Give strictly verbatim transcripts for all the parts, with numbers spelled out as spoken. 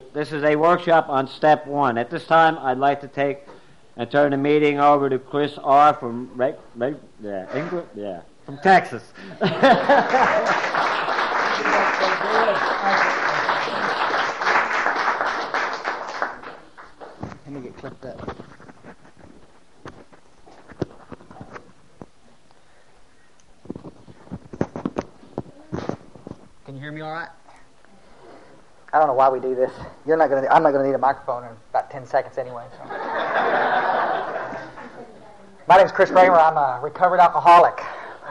this is a workshop on step one. At this time, I'd like to take and turn the meeting over to Chris R. from Re- Re- yeah, England, yeah, from Texas. Let me get clipped up. Can you hear me all right? I don't know why we do this. You're not going to. I'm not going to need a microphone in about ten seconds anyway. So. My name's Chris Kramer. I'm a recovered alcoholic.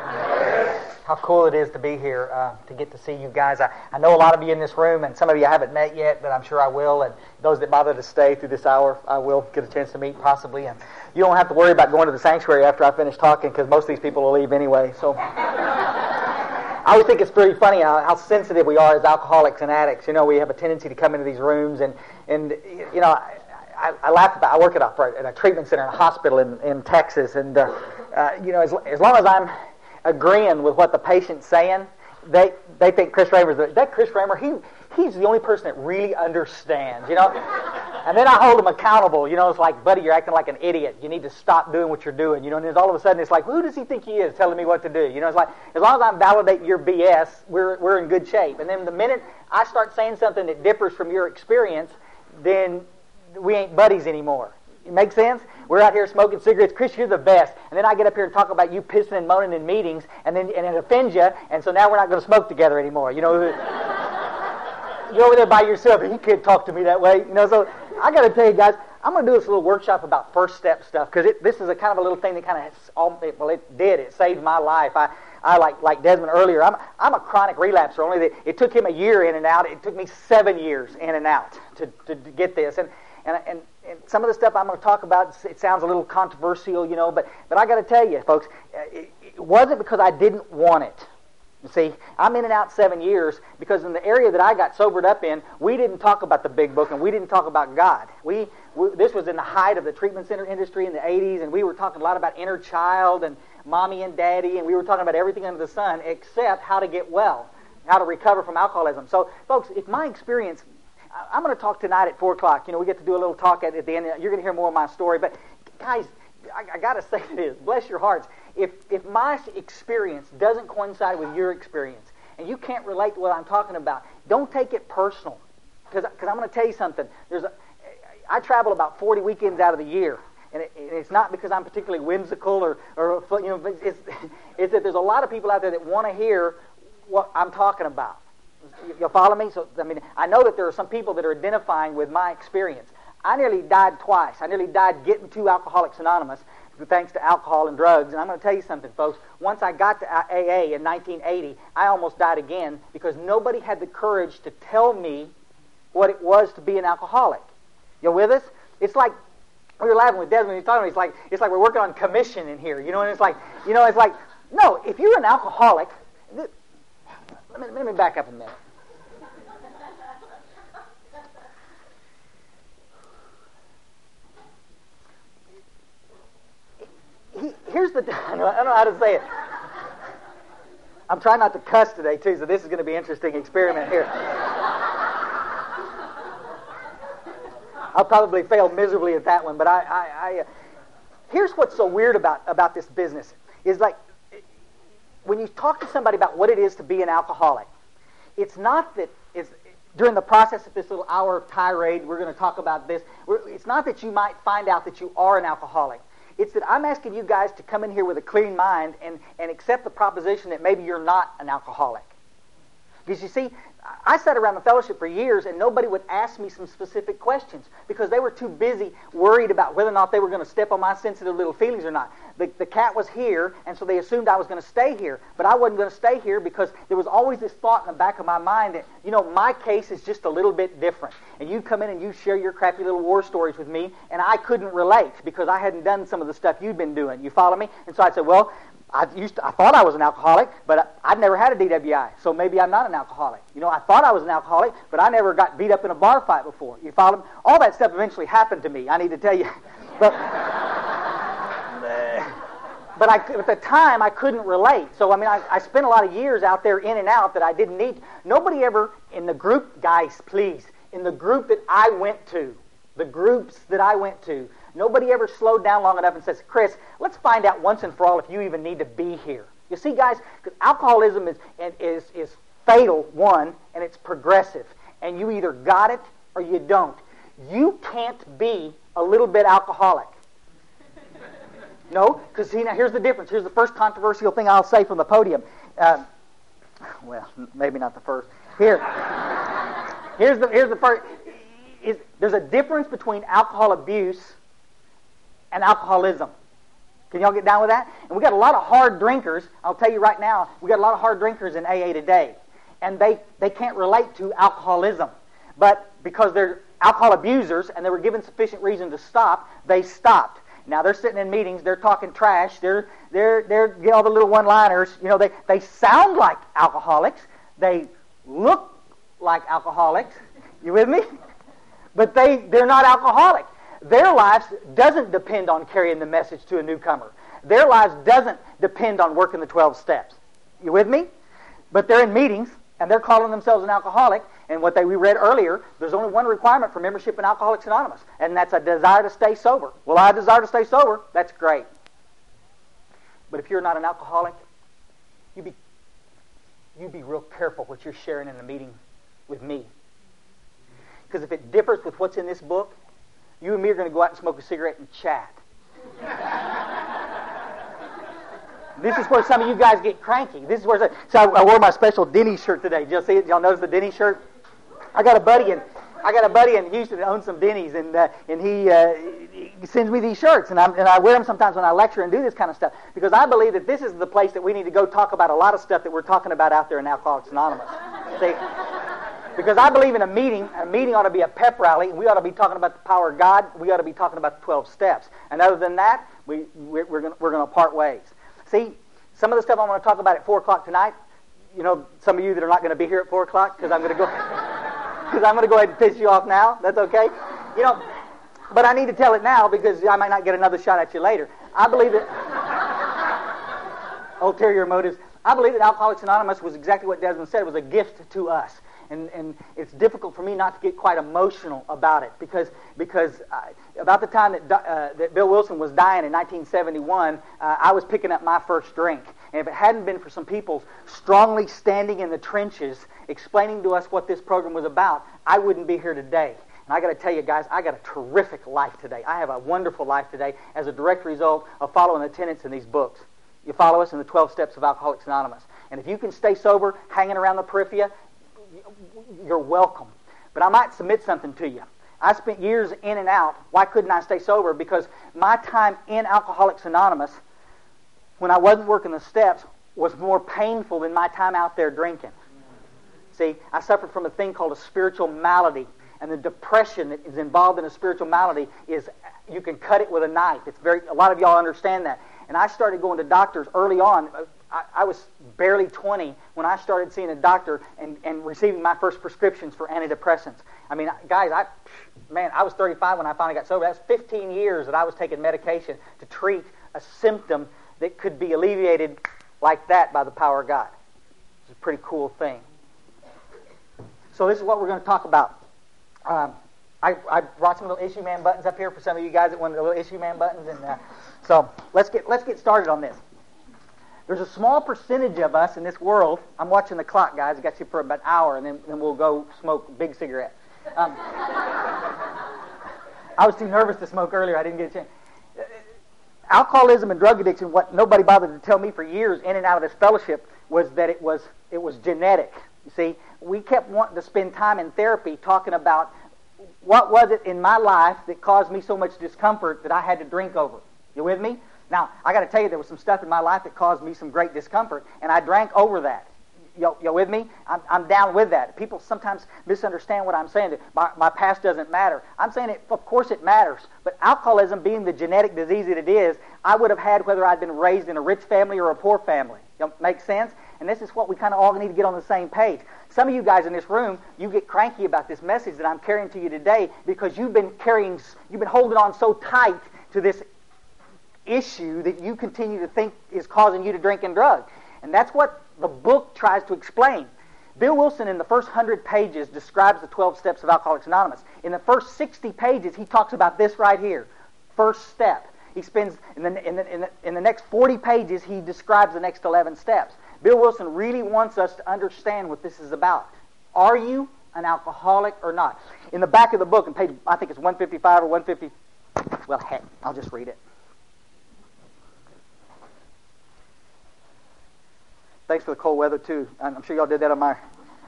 How cool it is to be here, uh, to get to see you guys. I, I know a lot of you in this room, and some of you I haven't met yet, but I'm sure I will. And those that bother to stay through this hour, I will get a chance to meet possibly. And you don't have to worry about going to the sanctuary after I finish talking, because most of these people will leave anyway. So. I always think it's pretty funny how, how sensitive we are as alcoholics and addicts. You know, we have a tendency to come into these rooms and, and you know, I, I, I laugh about, I work at a, at a treatment center in a hospital in, in Texas, and, uh, uh, you know, as, as long as I'm agreeing with what the patient's saying, they they think Chris Kramer's, the, that Chris Kramer, he he's the only person that really understands, you know. And then I hold him accountable, you know. It's like, buddy, you're acting like an idiot. You need to stop doing what you're doing, you know. And then all of a sudden, it's like, who does he think he is telling me what to do? You know, it's like, as long as I'm validating your B S, we're we're in good shape. And then the minute I start saying something that differs from your experience, then we ain't buddies anymore. It makes sense? We're out here smoking cigarettes. Chris, you're the best. And then I get up here and talk about you pissing and moaning in meetings, and then and it offends you, and so now we're not going to smoke together anymore. You know, you're over there by yourself, and you can't talk to me that way. You know, so I got to tell you guys, I'm going to do this little workshop about first step stuff, because this is a kind of a little thing that kind of, well, it did. It saved my life. I, I like like Desmond earlier, I'm I'm a chronic relapser. Only that it took him a year in and out. It took me seven years in and out to, to, to get this. And and and And some of the stuff I'm going to talk about, it sounds a little controversial, you know, but, but I got to tell you, folks, it, it wasn't because I didn't want it. You see, I'm in and out seven years because in the area that I got sobered up in, we didn't talk about the big book and we didn't talk about God. We, we this was in the height of the treatment center industry in the eighties, and we were talking a lot about inner child and mommy and daddy, and we were talking about everything under the sun except how to get well, how to recover from alcoholism. So, folks, if my experience... I'm going to talk tonight at four o'clock. You know, we get to do a little talk at, at the end. You're going to hear more of my story. But, guys, I, I got to say this. Bless your hearts. If if my experience doesn't coincide with your experience, and you can't relate to what I'm talking about, don't take it personal. Because I'm going to tell you something. There's a, I travel about forty weekends out of the year. And, it, and it's not because I'm particularly whimsical or, or you know, it's, it's that there's a lot of people out there that want to hear what I'm talking about. You'll follow me? So, I mean, I know that there are some people that are identifying with my experience. I nearly died twice. I nearly died getting to Alcoholics Anonymous thanks to alcohol and drugs. And I'm going to tell you something, folks. Once I got to A A in nineteen eighty, I almost died again because nobody had the courage to tell me what it was to be an alcoholic. You with us? It's like, we were laughing with Desmond when he was talking to me. It's like, it's like we're working on commission in here. You know, and it's like, you know, it's like, no, if you're an alcoholic... Th- Let me, let me back up a minute. He, here's the... I don't know how to say it. I'm trying not to cuss today, too, so this is going to be an interesting experiment here. I'll probably fail miserably at that one, but I... I, I uh, here's what's so weird about, about this business, is like, when you talk to somebody about what it is to be an alcoholic, it's not that it's, during the process of this little hour tirade, we're going to talk about this. We're, it's not that you might find out that you are an alcoholic. It's that I'm asking you guys to come in here with a clean mind and, and accept the proposition that maybe you're not an alcoholic. Because you see, I sat around the fellowship for years and nobody would ask me some specific questions because they were too busy worried about whether or not they were going to step on my sensitive little feelings or not. The, the cat was here, and so they assumed I was going to stay here. But I wasn't going to stay here because there was always this thought in the back of my mind that, you know, my case is just a little bit different. And you come in and you share your crappy little war stories with me, and I couldn't relate because I hadn't done some of the stuff you'd been doing. You follow me? And so I'd say, well, I used to, I thought I was an alcoholic, but I, I'd never had a D W I, so maybe I'm not an alcoholic. You know, I thought I was an alcoholic, but I never got beat up in a bar fight before. You follow me? All that stuff eventually happened to me, I need to tell you. But but I, at the time, I couldn't relate. So, I mean, I, I spent a lot of years out there in and out that I didn't need. Nobody ever in the group, guys, please, in the group that I went to, the groups that I went to, nobody ever slowed down long enough and says, Chris, let's find out once and for all if you even need to be here. You see, guys, because alcoholism is, is, is fatal, one, and it's progressive. And you either got it or you don't. You can't be a little bit alcoholic. No, because see, now here's the difference. Here's the first controversial thing I'll say from the podium. Uh, well, maybe not the first. Here, here's the here's the first. Is, there's a difference between alcohol abuse and alcoholism. Can y'all get down with that? And we got a lot of hard drinkers. I'll tell you right now, we got a lot of hard drinkers in A A today, and they they can't relate to alcoholism, but because they're alcohol abusers and they were given sufficient reason to stop, they stopped. Now they're sitting in meetings, they're talking trash, they're they're they're get all the little one-liners. You know, they they sound like alcoholics, they look like alcoholics. You with me? But they they're not alcoholic. Their lives doesn't depend on carrying the message to a newcomer. Their lives doesn't depend on working the twelve steps. You with me? But they're in meetings and they're calling themselves an alcoholic. And what they, we read earlier, there's only one requirement for membership in Alcoholics Anonymous, and that's a desire to stay sober. Well, I desire to stay sober. That's great. But if you're not an alcoholic, you be you be real careful what you're sharing in the meeting with me. Because if it differs with what's in this book, you and me are going to go out and smoke a cigarette and chat. This is where some of you guys get cranky. This is where so I, I wore my special Denny's shirt today. Did y'all see it? Y'all notice the Denny's shirt? I got a buddy in I got a buddy in Houston that owns some Denny's, and uh, and he, uh, he sends me these shirts, and, I'm, and I wear them sometimes when I lecture and do this kind of stuff, because I believe that this is the place that we need to go talk about a lot of stuff that we're talking about out there in Alcoholics Anonymous. See? Because I believe in a meeting, a meeting ought to be a pep rally, and we ought to be talking about the power of God. We ought to be talking about the twelve steps. And other than that, we we're, we're going we're going to part ways. See, some of the stuff I want to talk about at four o'clock tonight. You know, some of you that are not going to be here at four o'clock because I'm going to go because I'm going to go ahead and piss you off now. That's okay. You know, but I need to tell it now because I might not get another shot at you later. I believe that ulterior motives. I believe that Alcoholics Anonymous was exactly what Desmond said. It was a gift to us. And, and it's difficult for me not to get quite emotional about it because because I, about the time that uh, that Bill Wilson was dying in nineteen seventy-one, uh, I was picking up my first drink. And if it hadn't been for some people strongly standing in the trenches explaining to us what this program was about, I wouldn't be here today. And I got to tell you guys, I got a terrific life today. I have a wonderful life today as a direct result of following the tenets in these books. You follow us in the twelve Steps of Alcoholics Anonymous. And if you can stay sober, hanging around the periphery, you're welcome. But I might submit something to you. I spent years in and out. Why couldn't I stay sober? Because my time in Alcoholics Anonymous, when I wasn't working the steps, was more painful than my time out there drinking. See, I suffered from a thing called a spiritual malady. And the depression that is involved in a spiritual malady is, you can cut it with a knife. It's very, a lot of y'all understand that. And I started going to doctors early on. I, I was barely twenty when I started seeing a doctor and, and receiving my first prescriptions for antidepressants. I mean, guys, I, man, I was thirty-five when I finally got sober. That's fifteen years that I was taking medication to treat a symptom that could be alleviated like that by the power of God. It's a pretty cool thing. So this is what we're going to talk about. Um, I, I brought some little Issue Man buttons up here for some of you guys that want the little Issue Man buttons, and uh, so let's get let's get started on this. There's a small percentage of us in this world. I'm watching the clock, guys. I got you for about an hour, and then, then we'll go smoke a big cigarette. Um, I was too nervous to smoke earlier. I didn't get a chance. Alcoholism and drug addiction. What nobody bothered to tell me for years, in and out of this fellowship, was that it was it was genetic. You see, we kept wanting to spend time in therapy talking about what was it in my life that caused me so much discomfort that I had to drink over. You with me? Now, I got to tell you, there was some stuff in my life that caused me some great discomfort, and I drank over that. You, you with me? I'm, I'm down with that. People sometimes misunderstand what I'm saying, that my, my past doesn't matter. I'm saying, it, of course it matters, but alcoholism being the genetic disease that it is, I would have had whether I'd been raised in a rich family or a poor family. You know, make sense? And this is what we kind of all need to get on the same page. Some of you guys in this room, you get cranky about this message that I'm carrying to you today because you've been carrying, you've been holding on so tight to this issue that you continue to think is causing you to drink and drug. And that's what the book tries to explain. Bill Wilson, in the first one hundred pages, describes the twelve steps of Alcoholics Anonymous. In the first sixty pages, he talks about this right here, first step. He spends, in the, in the, in the, in the next forty pages, he describes the next eleven steps. Bill Wilson really wants us to understand what this is about. Are you an alcoholic or not? In the back of the book, on page, I think it's one fifty-five or one fifty, well, heck, I'll just read it. Thanks for the cold weather, too. I'm sure y'all did that on my...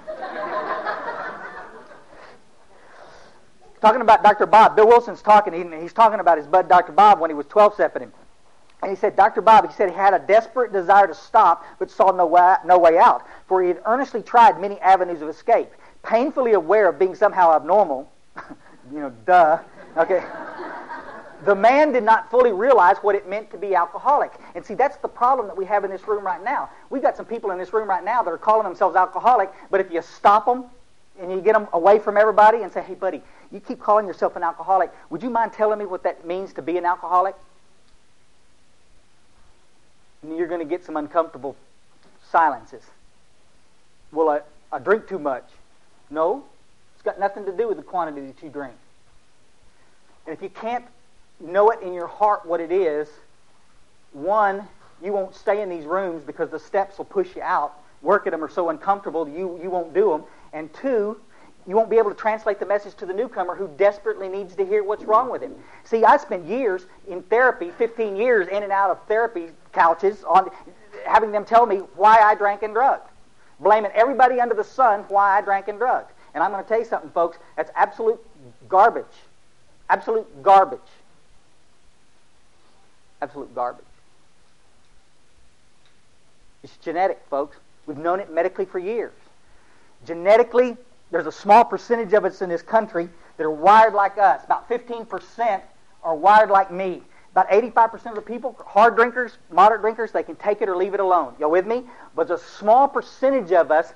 Talking about Doctor Bob. Bill Wilson's talking. He, he's talking about his bud, Doctor Bob, when he was twelve-stepping him. And he said, Doctor Bob, he said he had a desperate desire to stop, but saw no way, no way out, for he had earnestly tried many avenues of escape. Painfully aware of being somehow abnormal, you know, duh, okay... The man did not fully realize what it meant to be alcoholic. And see, that's the problem that we have in this room right now. We've got some people in this room right now that are calling themselves alcoholic, but if you stop them and you get them away from everybody and say, hey, buddy, you keep calling yourself an alcoholic, would you mind telling me what that means to be an alcoholic? And you're going to get some uncomfortable silences. Well, I, I drink too much. No, it's got nothing to do with the quantity that you drink. And if you can't know it in your heart what it is, one, you won't stay in these rooms because the steps will push you out. Work at them are so uncomfortable, you, you won't do them. And two, you won't be able to translate the message to the newcomer who desperately needs to hear what's wrong with him. See, I spent years in therapy, fifteen years in and out of therapy couches, on having them tell me why I drank and drugged. Blaming everybody under the sun why I drank and drugged. And I'm going to tell you something, folks, that's absolute garbage. Absolute garbage. Absolute garbage. It's genetic, folks. We've known it medically for years. Genetically, there's a small percentage of us in this country that are wired like us. About fifteen percent are wired like me. About eighty-five percent of the people, hard drinkers, moderate drinkers, they can take it or leave it alone. Y'all with me? But there's a small percentage of us,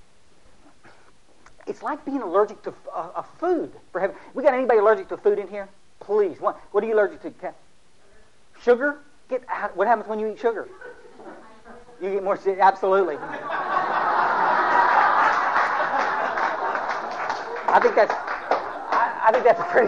it's like being allergic to uh, a food. For heaven. We got anybody allergic to food in here? Please. What, what are you allergic to? Sugar? Get out. What happens when you eat sugar? You get more sick. Absolutely. I think that's. I, I think that's a pretty.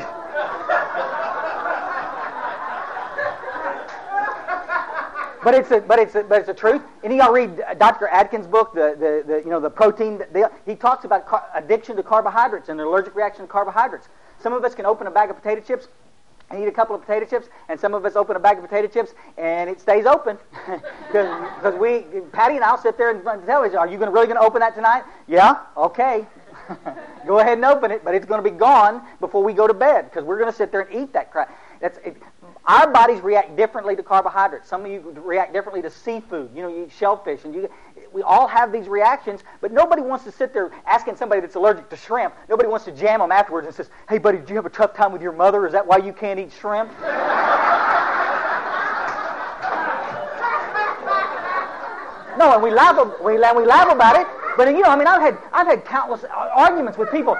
But it's a. But it's a. But it's a truth. And y'all read Doctor Atkins' book, the the, the you know the protein. The, he talks about car, addiction to carbohydrates and the allergic reaction to carbohydrates. Some of us can open a bag of potato chips and eat a couple of potato chips, and some of us open a bag of potato chips, and it stays open. Because we, Patty and I'll sit there in front of the television. Are you gonna, really going to open that tonight? Yeah? Okay. Go ahead and open it, but it's going to be gone before we go to bed, because we're going to sit there and eat that crap. That's it. Our bodies react differently to carbohydrates. Some of you react differently to seafood. You know, you eat shellfish, and you. We all have these reactions, but nobody wants to sit there asking somebody that's allergic to shrimp. Nobody wants to jam them afterwards and says, hey, buddy, did you have a tough time with your mother? Is that why you can't eat shrimp? No, and we laugh, we, we laugh about it, but, you know, I mean, I've had, I've had countless arguments with people.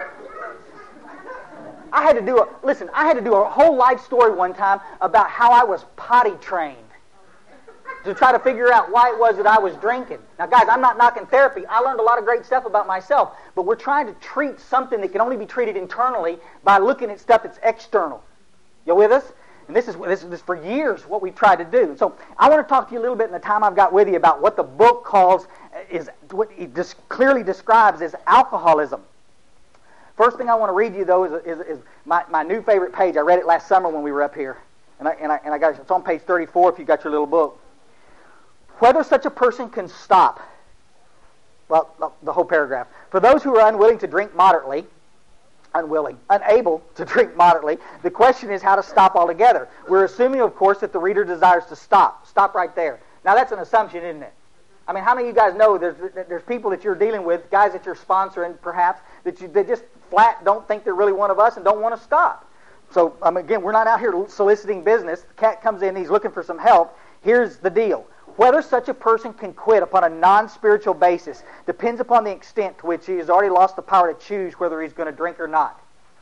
I had to do a, listen, I had to do a whole life story one time about how I was potty trained to try to figure out why it was that I was drinking. Now, guys, I'm not knocking therapy. I learned a lot of great stuff about myself, but we're trying to treat something that can only be treated internally by looking at stuff that's external. You with us? And this is, this is for years what we've tried to do. So I want to talk to you a little bit in the time I've got with you about what the book calls, is what it just clearly describes as alcoholism. First thing I want to read you, though, is, is, is my, my new favorite page. I read it last summer when we were up here. And I, and I, and I got it. It's on page thirty-four if you got your little book. Whether such a person can stop. Well, the whole paragraph. For those who are unwilling to drink moderately, unwilling, unable to drink moderately, the question is how to stop altogether. We're assuming, of course, that the reader desires to stop. Stop right there. Now, that's an assumption, isn't it? I mean, how many of you guys know there's there's people that you're dealing with, guys that you're sponsoring, perhaps, that you, they just flat don't think they're really one of us and don't want to stop. So, um, again, we're not out here soliciting business. The cat comes in, he's looking for some help. Here's the deal. Whether such a person can quit upon a non-spiritual basis depends upon the extent to which he has already lost the power to choose whether he's going to drink or not.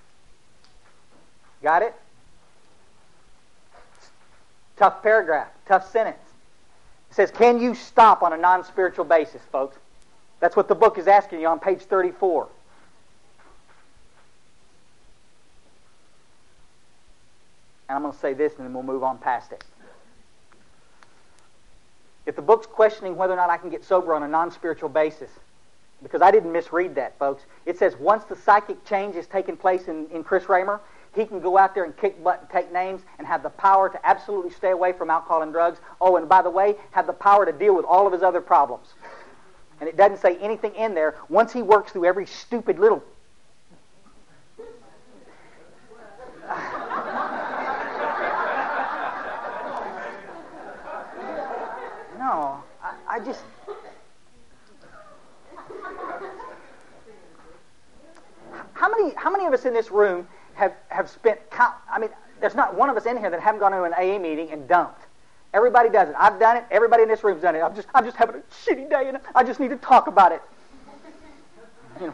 Got it? Tough paragraph, tough sentence. It says, can you stop on a non-spiritual basis, folks? That's what the book is asking you on page thirty-four. And I'm going to say this and then we'll move on past it. If the book's questioning whether or not I can get sober on a non-spiritual basis, because I didn't misread that, folks. It says once the psychic change has taken place in, in Chris Raymer, he can go out there and kick butt and take names and have the power to absolutely stay away from alcohol and drugs. Oh, and by the way, have the power to deal with all of his other problems. And it doesn't say anything in there. Once he works through every stupid little... No, I, I just... How many, how many of us in this room have, have spent... I mean, there's not one of us in here that haven't gone to an A A meeting and dumped. Everybody does it. I've done it. Everybody in this room's done it. I'm just, I'm just having a shitty day, and I just need to talk about it. You know.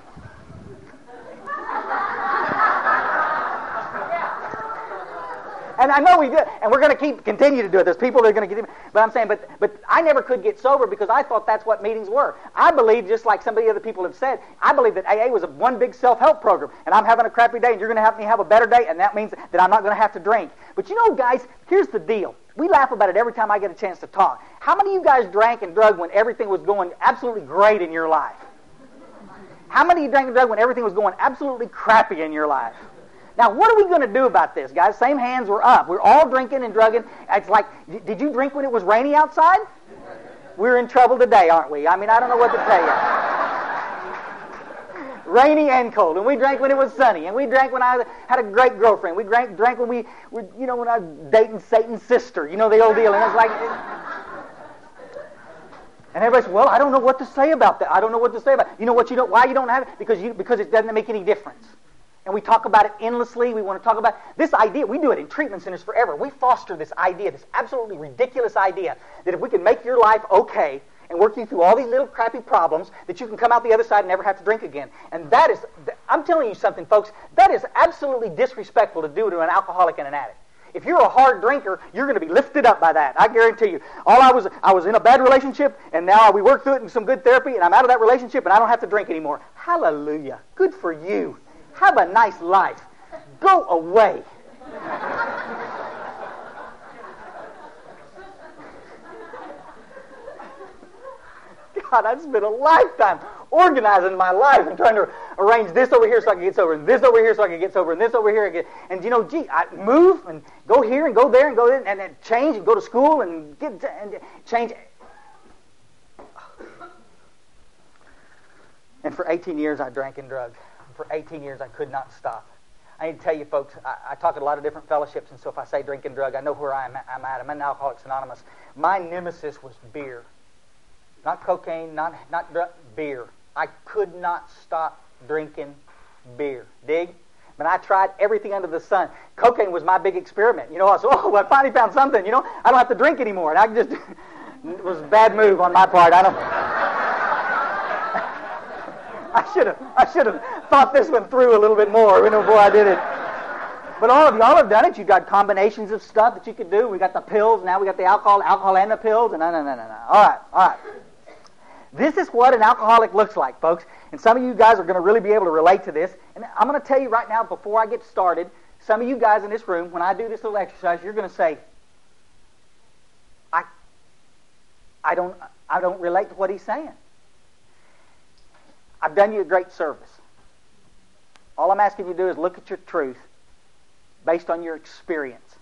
And I know we do, and we're going to keep continue to do it. There's people that are going to get, but I'm saying, but but I never could get sober because I thought that's what meetings were. I believe, just like some of the other people have said, I believe that A A was a one big self-help program, and I'm having a crappy day, and you're going to help me have a better day, and that means that I'm not going to have to drink. But you know, guys, here's the deal. We laugh about it every time I get a chance to talk. How many of you guys drank and drug when everything was going absolutely great in your life? How many of you drank and drug when everything was going absolutely crappy in your life? Now, what are we going to do about this, guys? Same hands were up. We're all drinking and drugging. It's like, did you drink when it was rainy outside? We're in trouble today, aren't we? I mean, I don't know what to tell you. Rainy and cold. And we drank when it was sunny. And we drank when I had a great girlfriend. We drank drank when we were, you know, when I was dating Satan's sister. You know, the old deal. And it's like... And everybody says, well, I don't know what to say about that. I don't know what to say about it. You know what you don't, why you don't have it? Because you because it doesn't make any difference. And we talk about it endlessly. We want to talk about this idea. We do it in treatment centers forever. We foster this idea, this absolutely ridiculous idea, that if we can make your life okay and work you through all these little crappy problems, that you can come out the other side and never have to drink again. And that is, I'm telling you something, folks, that is absolutely disrespectful to do to an alcoholic and an addict. If you're a hard drinker, you're going to be lifted up by that. I guarantee you. All I was, I was in a bad relationship, and now we worked through it in some good therapy, and I'm out of that relationship, and I don't have to drink anymore. Hallelujah. Good for you. Have a nice life. Go away. God, I've spent a lifetime organizing my life and trying to arrange this over here so I can get sober, and this over here so I can get sober, and this over here. And, and you know, gee, I move and go here and go there and go there and, and change and go to school and get and change. And for eighteen years, I drank and drug. For eighteen years, I could not stop. I need to tell you, folks, I, I talk at a lot of different fellowships, and so if I say drink and drug, I know where I'm at. I'm, at. I'm in Alcoholics Anonymous. My nemesis was beer. Not cocaine, not, not dr- beer. I could not stop drinking beer. Dig? But I tried everything under the sun. Cocaine was my big experiment. You know, I said, oh, I finally found something. You know, I don't have to drink anymore. And I just, it was a bad move on my part. I don't... I should have I should have thought this one through a little bit more before I did it. But all of y'all have done it. You've got combinations of stuff that you could do. We got the pills. Now we got the alcohol, alcohol and the pills. And no, no, no, no, no. All right, all right. This is what an alcoholic looks like, folks. And some of you guys are going to really be able to relate to this. And I'm going to tell you right now, before I get started, some of you guys in this room, when I do this little exercise, you're going to say, I, I don't, I don't relate to what he's saying. I've done you a great service. All I'm asking you to do is look at your truth based on your experience.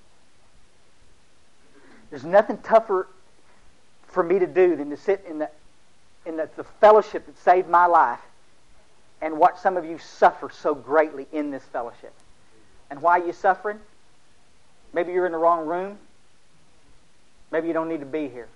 There's nothing tougher for me to do than to sit in the in the, the fellowship that saved my life and watch some of you suffer so greatly in this fellowship. And why are you suffering? Maybe you're in the wrong room. Maybe you don't need to be here.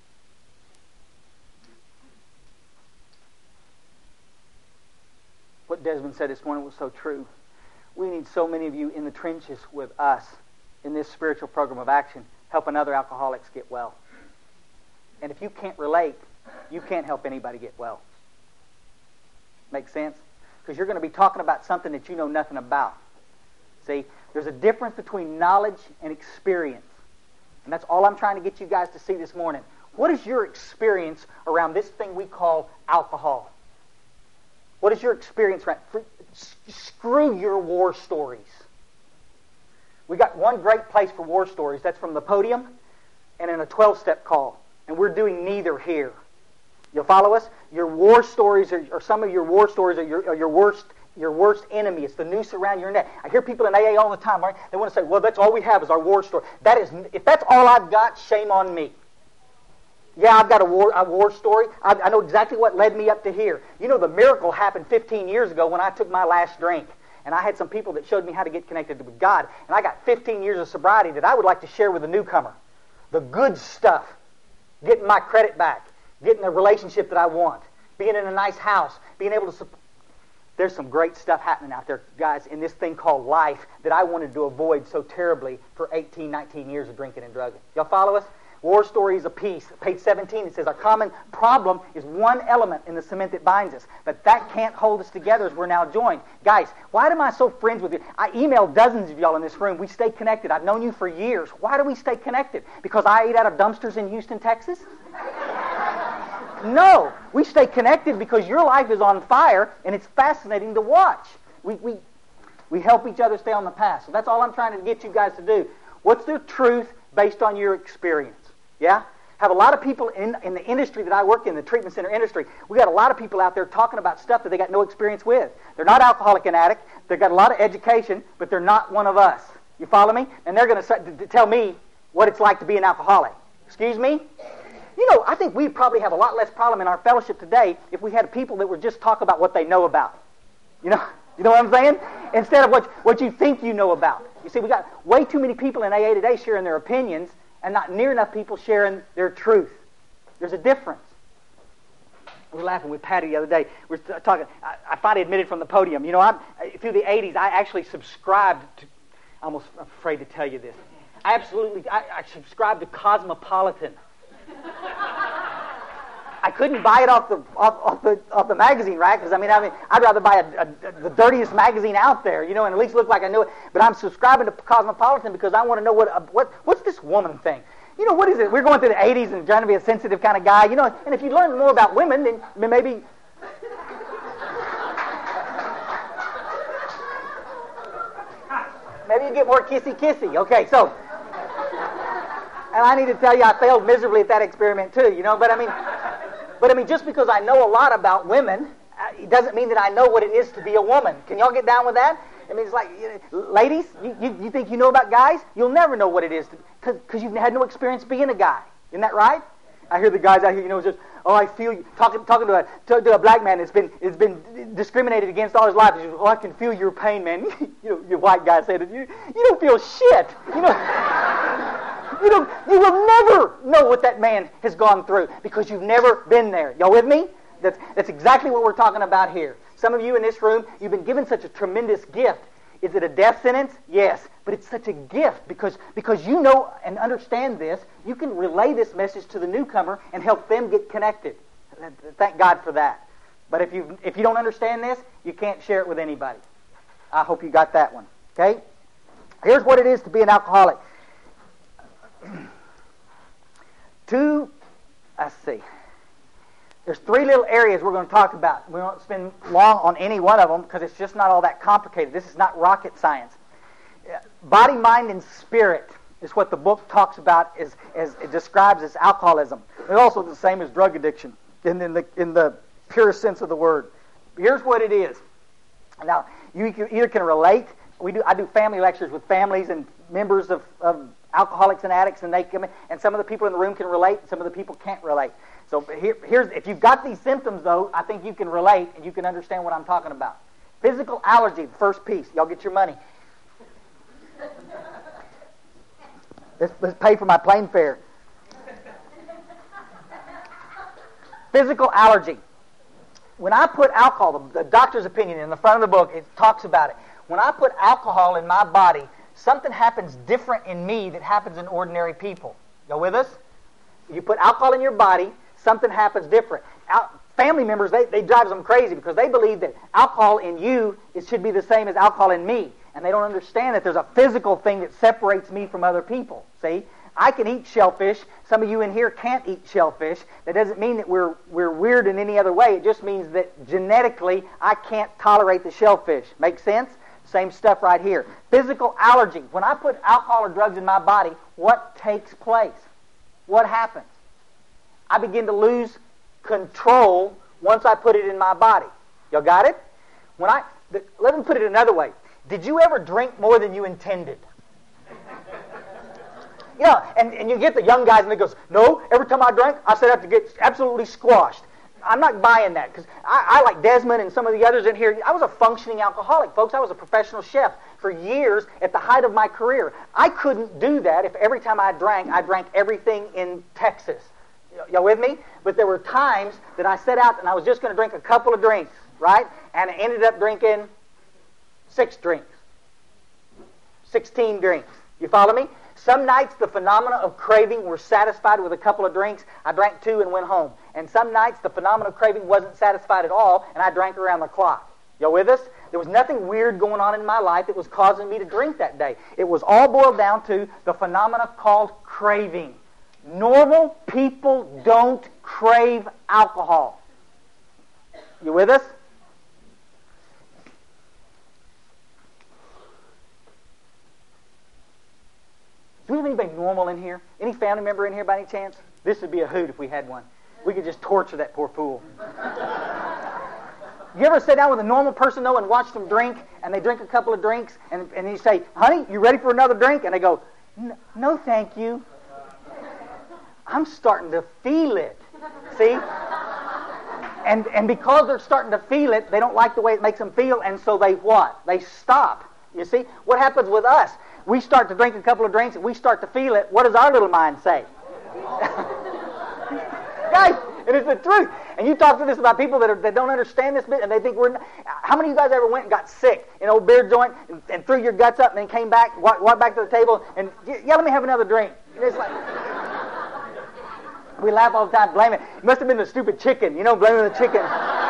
What Desmond said this morning was so true. We need so many of you in the trenches with us in this spiritual program of action, helping other alcoholics get well. And if you can't relate, you can't help anybody get well. Make sense? Because you're going to be talking about something that you know nothing about. See, there's a difference between knowledge and experience. And that's all I'm trying to get you guys to see this morning. What is your experience around this thing we call alcohol? What is your experience around? Screw your war stories. We got one great place for war stories. That's from the podium and in a twelve-step call. And we're doing neither here. You'll follow us? Your war stories, are, or some of your war stories, are your, are your worst your worst enemy. It's the noose around your neck. I hear people in A A all the time, right? They want to say, well, that's all we have is our war story. That is, if that's all I've got, shame on me. Yeah, I've got a war, a war story. I, I know exactly what led me up to here. You know, the miracle happened fifteen years ago when I took my last drink. And I had some people that showed me how to get connected with God. And I got fifteen years of sobriety that I would like to share with a newcomer. The good stuff. Getting my credit back. Getting the relationship that I want. Being in a nice house. Being able to support. There's some great stuff happening out there, guys, in this thing called life that I wanted to avoid so terribly for eighteen, nineteen years of drinking and drugging. Y'all follow us? War Story is a piece. Page seventeen, it says, our common problem is one element in the cement that binds us. But that can't hold us together as we're now joined. Guys, why am I so friends with you? I emailed dozens of y'all in this room. We stay connected. I've known you for years. Why do we stay connected? Because I ate out of dumpsters in Houston, Texas? No. We stay connected because your life is on fire and it's fascinating to watch. We, we, we help each other stay on the path. So that's all I'm trying to get you guys to do. What's the truth based on your experience? Yeah? Have a lot of people in, in the industry that I work in, the treatment center industry, we got a lot of people out there talking about stuff that they got no experience with. They're not alcoholic and addict. They've got a lot of education, but they're not one of us. You follow me? And they're going to tell me what it's like to be an alcoholic. Excuse me? You know, I think we'd probably have a lot less problem in our fellowship today if we had people that would just talk about what they know about. You know, you know what I'm saying? Instead of what, what you think you know about. You see, we got way too many people in A A today sharing their opinions and not near enough people sharing their truth. There's a difference. We were laughing with Patty the other day. We were talking. I, I finally admitted from the podium. You know, I'm, through the eighties, I actually subscribed to. I'm almost afraid to tell you this. I absolutely. I, I subscribed to Cosmopolitan. I couldn't buy it off the off, off the off the magazine rack because I mean I mean I'd rather buy a, a, a, the dirtiest magazine out there, you know, and at least look like I knew it. But I'm subscribing to Cosmopolitan because I want to know what uh, what what's this woman thing. You know, what is it? We're going through the eighties and trying to be a sensitive kind of guy, you know. And if you learn more about women, then maybe. Maybe you get more kissy-kissy. Okay, so. And I need to tell you, I failed miserably at that experiment too, you know. But I mean, but I mean, just because I know a lot about women, uh, it doesn't mean that I know what it is to be a woman. Can y'all get down with that? I mean, it's like, you know, ladies, you, you, you think you know about guys? You'll never know what it is because you've had no experience being a guy. Isn't that right? I hear the guys out here, you know, just, oh, I feel you. Talking, talking to a to, to a black man that's been has been discriminated against all his life. He says, oh, I can feel your pain, man. you know, your white guy said it. You, you don't feel shit. You know. You don't, you will never know what that man has gone through because you've never been there. Y'all with me? That's, that's exactly what we're talking about here. Some of you in this room, you've been given such a tremendous gift. Is it a death sentence? Yes. But it's such a gift because, because you know and understand this. You can relay this message to the newcomer and help them get connected. Thank God for that. But if you if you don't understand this, you can't share it with anybody. I hope you got that one. Okay? Here's what it is to be an alcoholic. Two, let's see. There's three little areas we're going to talk about. We won't spend long on any one of them because it's just not all that complicated. This is not rocket science. Body, mind, and spirit is what the book talks about as, as it describes as alcoholism. It's also the same as drug addiction in, in, the, in the purest sense of the word. Here's what it is. Now, you either can relate. We do. I do family lectures with families and members of, of alcoholics and addicts, and they come in, and some of the people in the room can relate, and some of the people can't relate. So here, here's if you've got these symptoms, though, I think you can relate and you can understand what I'm talking about. Physical allergy, the first piece. Y'all get your money. let's, let's pay for my plane fare. Physical allergy. When I put alcohol, the, the doctor's opinion in the front of the book, it talks about it. When I put alcohol in my body, something happens different in me that happens in ordinary people. Y'all with us? You put alcohol in your body, something happens different. Al- family members, they, they drive them crazy because they believe that alcohol in you it should be the same as alcohol in me. And they don't understand that there's a physical thing that separates me from other people. See? I can eat shellfish. Some of you in here can't eat shellfish. That doesn't mean that we're we're weird in any other way. It just means that genetically I can't tolerate the shellfish. Make sense? Same stuff right here. Physical allergy. When I put alcohol or drugs in my body, what takes place? What happens? I begin to lose control once I put it in my body. Y'all got it? When I the, let me put it another way. Did you ever drink more than you intended? You know, and, and you get the young guys and they goes, no, every time I drank, I said I have to get absolutely squashed. I'm not buying that because I, I, like Desmond and some of the others in here, I was a functioning alcoholic, folks. I was a professional chef for years at the height of my career. I couldn't do that if every time I drank, I drank everything in Texas. Y- y'all with me? But there were times that I set out and I was just going to drink a couple of drinks, right? And I ended up drinking six drinks, sixteen drinks. You follow me? Some nights the phenomena of craving were satisfied with a couple of drinks. I drank two and went home. And some nights the phenomena of craving wasn't satisfied at all, and I drank around the clock. Y'all with us? There was nothing weird going on in my life that was causing me to drink that day. It was all boiled down to the phenomena called craving. Normal people don't crave alcohol. You with us? Do we have anybody normal in here? Any family member in here by any chance? This would be a hoot if we had one. We could just torture that poor fool. You ever sit down with a normal person, though, and watch them drink, and they drink a couple of drinks, and, and you say, honey, you ready for another drink? And they go, no, thank you. I'm starting to feel it. See? And, and because they're starting to feel it, they don't like the way it makes them feel, and so they what? They stop. You see? What happens with us? We start to drink a couple of drinks and we start to feel it. What does our little mind say? Guys, it is the truth. And you talk to this about people that, are, that don't understand this bit and they think we're... Not, how many of you guys ever went and got sick in an old beer joint and, and threw your guts up and then came back, walked, walked back to the table and, yeah, let me have another drink. And it's like... We laugh all the time, blame it. It must have been the stupid chicken. You know, blaming the chicken.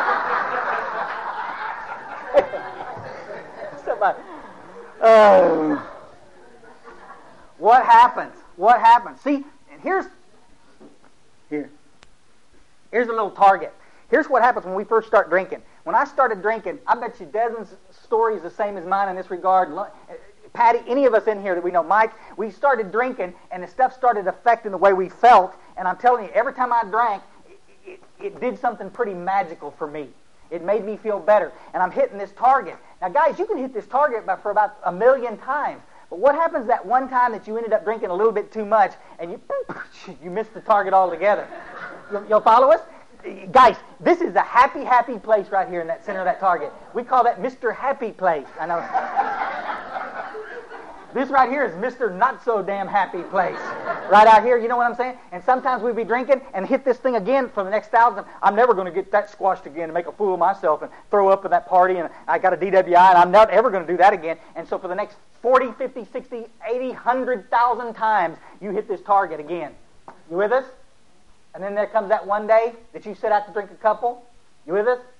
Somebody... Oh... What happens? What happens? See, and here's here. Here's a little target. Here's what happens when we first start drinking. When I started drinking, I bet you Desmond's story is the same as mine in this regard. Patty, any of us in here that we know, Mike, we started drinking, and the stuff started affecting the way we felt. And I'm telling you, every time I drank, it, it, it did something pretty magical for me. It made me feel better. And I'm hitting this target. Now, guys, you can hit this target for about a million times. But what happens that one time that you ended up drinking a little bit too much and you you missed the target altogether? You'll, you'll follow us? Guys, this is a happy, happy place right here in that center of that target. We call that Mister Happy Place. I know. This right here is Mister Not So Damn Happy Place. Right out here, you know what I'm saying? And sometimes we'd be drinking and hit this thing again for the next thousand. I'm never going to get that squashed again and make a fool of myself and throw up at that party and I got a D W I and I'm not ever going to do that again. And so for the next forty, fifty, sixty, eighty, one hundred thousand times, you hit this target again. You with us? And then there comes that one day that you set out to drink a couple. You with us?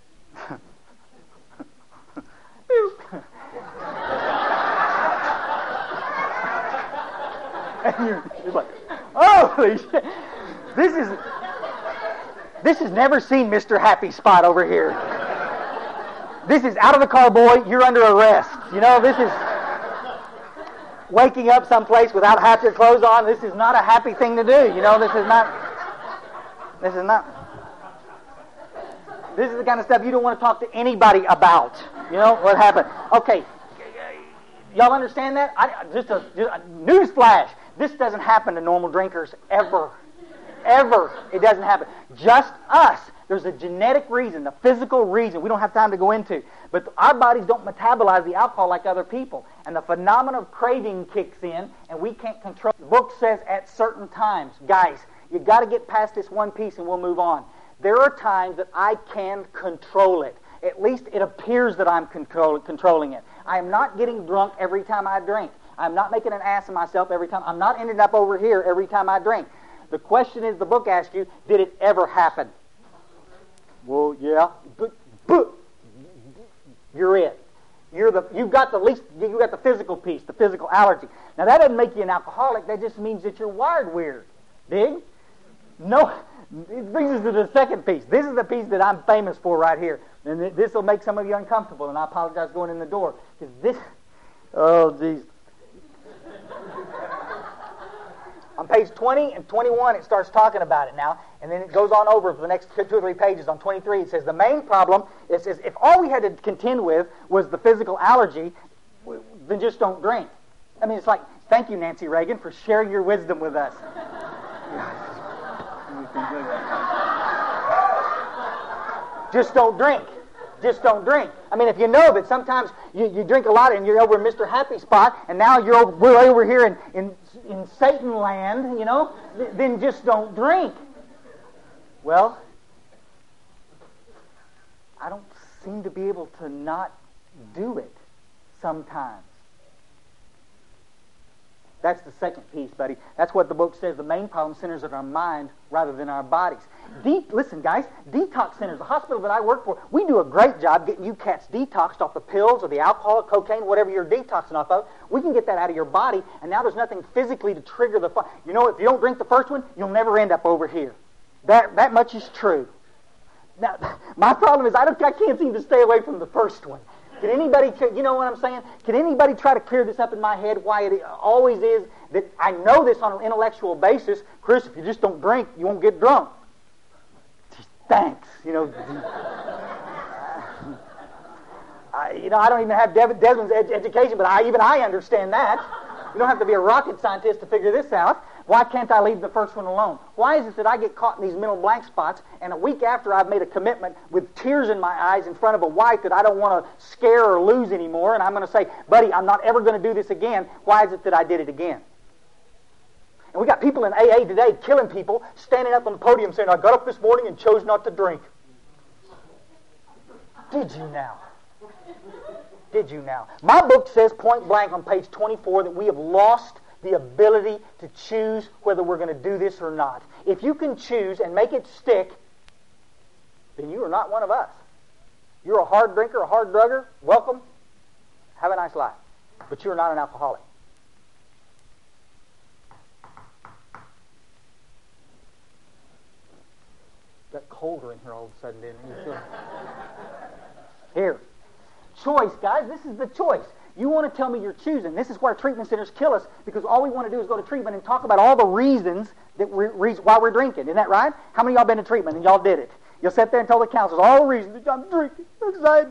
And you're, you're like, holy shit. This is, this has never seen Mister Happy Spot over here. This is out of the car, boy. You're under arrest. You know, this is waking up someplace without half your clothes on. This is not a happy thing to do. You know, this is not, this is not, this is the kind of stuff you don't want to talk to anybody about. You know, what happened? Okay. Y'all understand that? I, just a, just a news flash. This doesn't happen to normal drinkers ever. Ever. It doesn't happen. Just us. There's a genetic reason, a physical reason we don't have time to go into. But our bodies don't metabolize the alcohol like other people. And the phenomenon of craving kicks in, and we can't control it. The book says at certain times, guys, you've got to get past this one piece and we'll move on. There are times that I can control it. At least it appears that I'm control, controlling it. I am not getting drunk every time I drink. I'm not making an ass of myself every time. I'm not ending up over here every time I drink. The question is, the book asks you, did it ever happen? Well, yeah. But, but you're it. You're the, you've got the least, you've got the physical piece, the physical allergy. Now that doesn't make you an alcoholic. That just means that you're wired weird. Dig? No, it brings us to the second piece. This is the piece that I'm famous for right here. And this will make some of you uncomfortable, and I apologize going in the door. Because this, oh geez. On page twenty and twenty-one, it starts talking about it now, and then it goes on over for the next two or three pages. On twenty-three, it says the main problem is, is if all we had to contend with was the physical allergy, then just don't drink. I mean, it's like, thank you, Nancy Reagan, for sharing your wisdom with us. Just don't drink. Just don't drink. I mean, if you know that sometimes you, you drink a lot and you're over in Mister Happy Spot, and now you're over, we're over here in, in, in Satan land, you know, th- then just don't drink. Well, I don't seem to be able to not do it sometimes. That's the second piece, buddy. That's what the book says. The main problem centers in our mind rather than our bodies. De- Listen, guys, detox centers, the hospital that I work for, we do a great job getting you cats detoxed off the pills or the alcohol, cocaine, whatever you're detoxing off of. We can get that out of your body, and now there's nothing physically to trigger the... Fu- you know, if you don't drink the first one, you'll never end up over here. That that much is true. Now, my problem is I don't. I can't seem to stay away from the first one. Can anybody, you know what I'm saying? Can anybody try to clear this up in my head why it always is that I know this on an intellectual basis? Chris, if you just don't drink, you won't get drunk. Thanks. You know, I, you know, I don't even have Dev- Desmond's ed- education, but I, even I understand that. You don't have to be a rocket scientist to figure this out. Why can't I leave the first one alone? Why is it that I get caught in these mental blank spots, and a week after I've made a commitment with tears in my eyes in front of a wife that I don't want to scare or lose anymore, and I'm going to say, buddy, I'm not ever going to do this again. Why is it that I did it again? And we got people in A A today killing people, standing up on the podium saying, I got up this morning and chose not to drink. Did you now? Did you now? My book says point blank on page twenty-four that we have lost the ability to choose whether we're going to do this or not. If you can choose and make it stick, then you are not one of us. You're a hard drinker, a hard drugger, welcome. Have a nice life. But you're not an alcoholic. Got colder in here all of a sudden, didn't it? Here. Choice, guys. This is the choice. You want to tell me you're choosing. This is where treatment centers kill us, because all we want to do is go to treatment and talk about all the reasons that we, reasons why we're drinking. Isn't that right? How many of y'all been to treatment and y'all did it? You'll sit there and tell the counselors all the reasons that I'm drinking because I...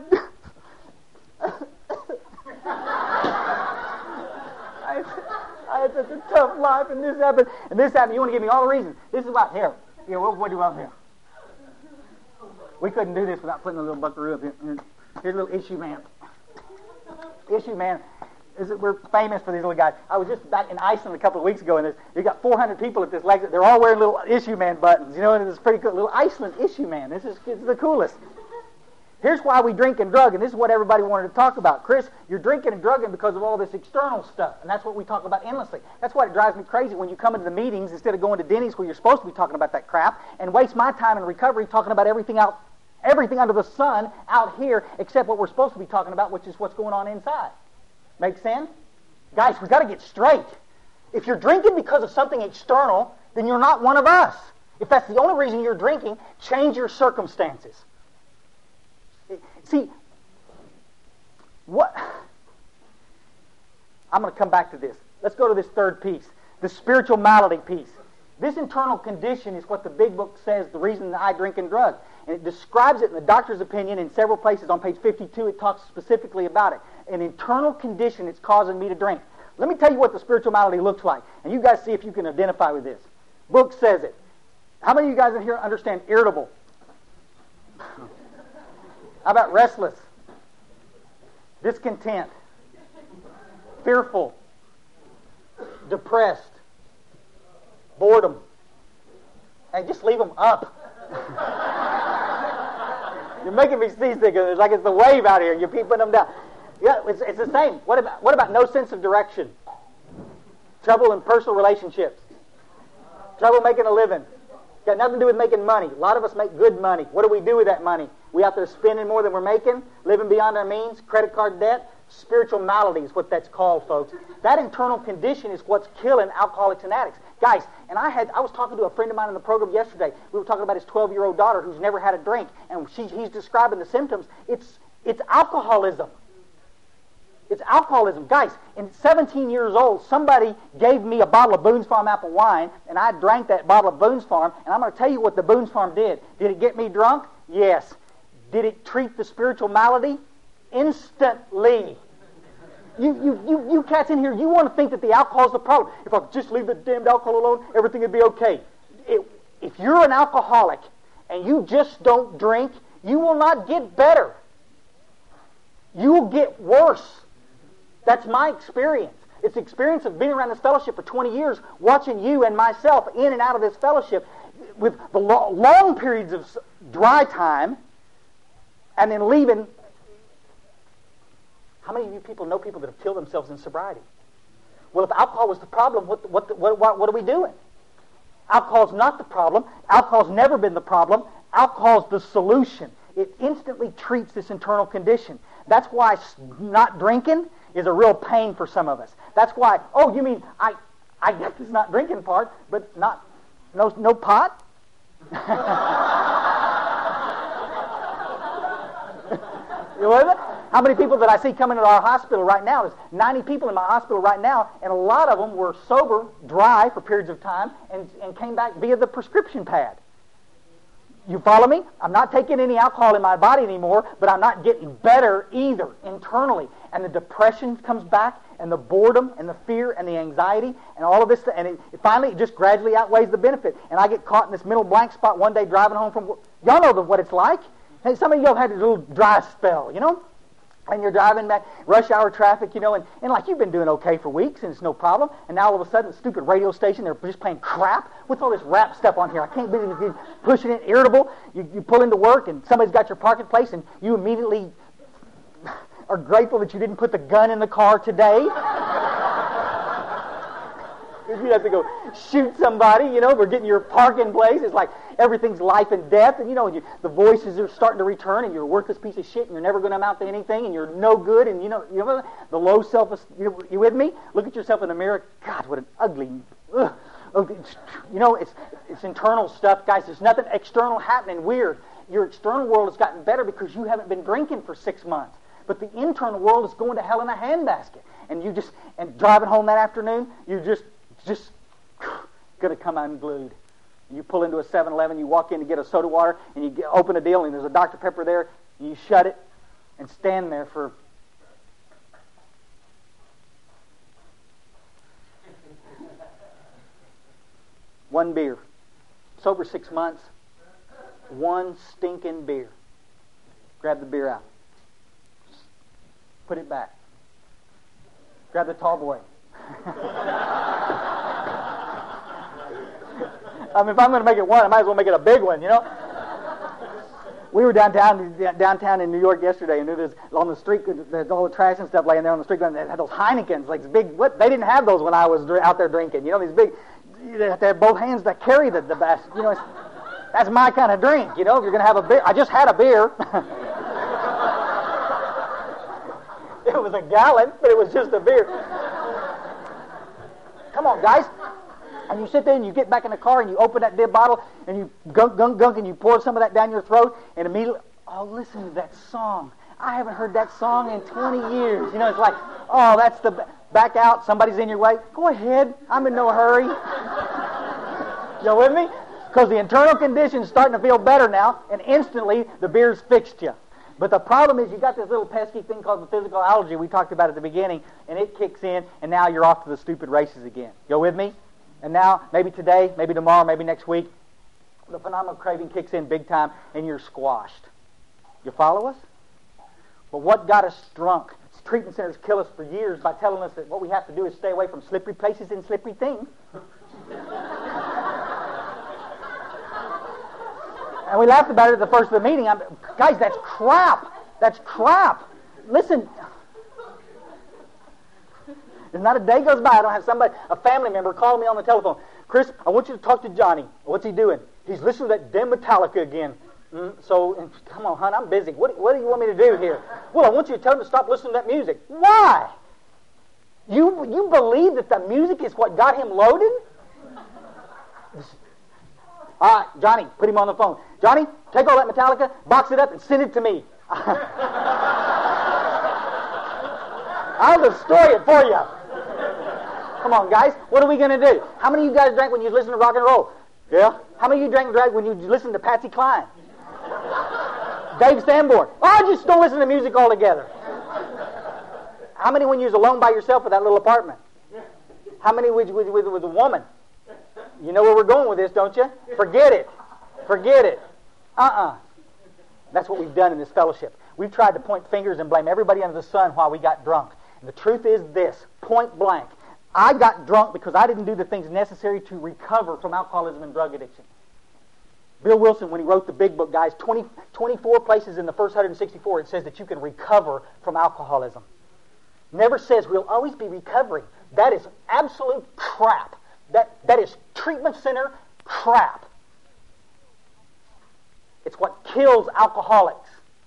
I, I had such a tough life, and this happened, and this happened. You want to give me all the reasons. This is what, here. Here, what, what do you want here? We couldn't do this without putting a little buckaroo up here. Here's a little issue man. Issue man, is it, we're famous for these little guys. I was just back in Iceland a couple of weeks ago, and you got four hundred people at this leg. They're all wearing little issue man buttons, you know, and it's pretty cool. Little Iceland issue man. This is, this is the coolest. Here's why we drink and drug, and this is what everybody wanted to talk about. Chris, you're drinking and drugging because of all this external stuff, and that's what we talk about endlessly. That's why it drives me crazy when you come into the meetings instead of going to Denny's where you're supposed to be talking about that crap, and waste my time in recovery talking about everything out, everything under the sun out here except what we're supposed to be talking about, which is what's going on inside. Make sense? Guys, we've got to get straight. If you're drinking because of something external, then you're not one of us. If that's the only reason you're drinking, change your circumstances. See, what... I'm going to come back to this. Let's go to this third piece, the spiritual malady piece. This internal condition is what the big book says the reason that I drink and drug. And it describes it in the doctor's opinion in several places. On page fifty-two, it talks specifically about it. An internal condition that's causing me to drink. Let me tell you what the spiritual malady looks like. And you guys see if you can identify with this. Book says it. How many of you guys in here understand irritable? How about restless? Discontent? Fearful? Depressed? Boredom? Hey, just leave them up. You're making me seasick. It's like it's the wave out here. You keep putting them down. Yeah, it's, it's the same. What about what about no sense of direction? Trouble in personal relationships. Trouble making a living. Got nothing to do with making money. A lot of us make good money. What do we do with that money? We out there spending more than we're making, living beyond our means, credit card debt. Spiritual malady is what that's called, folks. That internal condition is what's killing alcoholics and addicts. Guys, and I had I was talking to a friend of mine in the program yesterday. We were talking about his twelve-year-old daughter who's never had a drink, and she, he's describing the symptoms. It's it's alcoholism. It's alcoholism. Guys, in seventeen years old, somebody gave me a bottle of Boone's Farm apple wine, and I drank that bottle of Boone's Farm, and I'm going to tell you what the Boone's Farm did. Did it get me drunk? Yes. Did it treat the spiritual malady? Instantly. You, you, you, you cats in here, you want to think that the alcohol is the problem. If I could just leave the damned alcohol alone, everything would be okay. It, if you're an alcoholic and you just don't drink, you will not get better. You will get worse. That's my experience. It's the experience of being around this fellowship for twenty years, watching you and myself in and out of this fellowship with the lo- long periods of dry time and then leaving. How many of you people know people that have killed themselves in sobriety? Well, if alcohol was the problem, what, what, what, what, what are we doing? Alcohol's not the problem. Alcohol's never been the problem. Alcohol's the solution. It instantly treats this internal condition. That's why not drinking is a real pain for some of us. That's why, oh, you mean, I I get this not drinking part, but not, no, no pot? You with it? How many people that I see coming to our hospital right now? There's ninety people in my hospital right now, and a lot of them were sober, dry for periods of time, and, and came back via the prescription pad. You follow me? I'm not taking any alcohol in my body anymore, but I'm not getting better either internally. And the depression comes back, and the boredom, and the fear, and the anxiety, and all of this, and it, it finally it just gradually outweighs the benefit. And I get caught in this middle blank spot one day driving home from work. Y'all know the, what it's like. Hey, some of y'all had a little dry spell, you know? And you're driving back, rush hour traffic, you know, and, and like you've been doing okay for weeks and it's no problem. And now all of a sudden, the stupid radio station, they're just playing crap. What's all this rap stuff on here? I can't believe you're pushing it, irritable. You, you pull into work and somebody's got your parking place and you immediately are grateful that you didn't put the gun in the car today. You have to go shoot somebody, you know, for getting your parking place. It's like everything's life and death. And, you know, you, the voices are starting to return and you're a worthless piece of shit and you're never going to amount to anything and you're no good. And, you know, you know the low self-esteem. You, you with me? Look at yourself in the mirror. God, what an ugly... Ugh. You know, it's, it's internal stuff. Guys, there's nothing external happening weird. Your external world has gotten better because you haven't been drinking for six months. But the internal world is going to hell in a handbasket. And you just... And driving home that afternoon, you just... just going to come unglued. You pull into a seven eleven, you walk in to get a soda water, and you get, open a deal, and there's a Doctor Pepper there, and you shut it and stand there for... one beer. Sober six months, one stinking beer. Grab the beer out. Put it back. Grab the tall boy. I mean, if I'm going to make it one, I might as well make it a big one, you know? We were downtown downtown in New York yesterday, and there's on the street, there's all the trash and stuff laying there on the street, and they had those Heinekens, like big, what, they didn't have those when I was out there drinking, you know, these big, they have to have both hands that carry the, the best, you know, it's, that's my kind of drink, you know, if you're going to have a beer. I just had a beer. It was a gallon, but it was just a beer. Come on, guys. And you sit there and you get back in the car and you open that dead bottle and you gunk, gunk, gunk, and you pour some of that down your throat and immediately, oh, listen to that song. I haven't heard that song in twenty years. You know, it's like, oh, that's the, back out, somebody's in your way. Go ahead. I'm in no hurry. You with me? Because the internal condition's starting to feel better now, and instantly the beer's fixed you. But the problem is you got this little pesky thing called the physical allergy we talked about at the beginning, and it kicks in, and now you're off to the stupid races again. You with me? And now, maybe today, maybe tomorrow, maybe next week, the phenomenal craving kicks in big time, and you're squashed. You follow us? But what got us drunk? Treatment centers kill us for years by telling us that what we have to do is stay away from slippery places and slippery things. And we laughed about it at the first of the meeting. I'm, guys, that's crap. That's crap. Listen... There's not a day goes by I don't have somebody, a family member, calling me on the telephone. Chris, I want you to talk to Johnny. What's he doing? He's listening to that damn Metallica again. Mm, so, and, come on, hon, I'm busy. What, what do you want me to do here? Well, I want you to tell them to stop listening to that music. Why? You, you believe that the music is what got him loaded? All right, Johnny, put him on the phone. Johnny, take all that Metallica, box it up, and send it to me. I'll destroy it for you. Come on, guys. What are we going to do? How many of you guys drank when you listened to rock and roll? Yeah. How many of you drank and drank when you listened to Patsy Cline? Dave Sanborn. Oh, just don't listen to music altogether. How many when you was alone by yourself in that little apartment? How many with, with, with, with a woman? You know where we're going with this, don't you? Forget it. Forget it. Uh-uh. That's what we've done in this fellowship. We've tried to point fingers and blame everybody under the sun while we got drunk. And the truth is this, point blank. I got drunk because I didn't do the things necessary to recover from alcoholism and drug addiction. Bill Wilson, when he wrote the big book, guys, twenty, twenty-four places in the first one hundred sixty-four, it says that you can recover from alcoholism. Never says we'll always be recovering. That is absolute crap. That, that is treatment center crap. It's what kills alcoholics.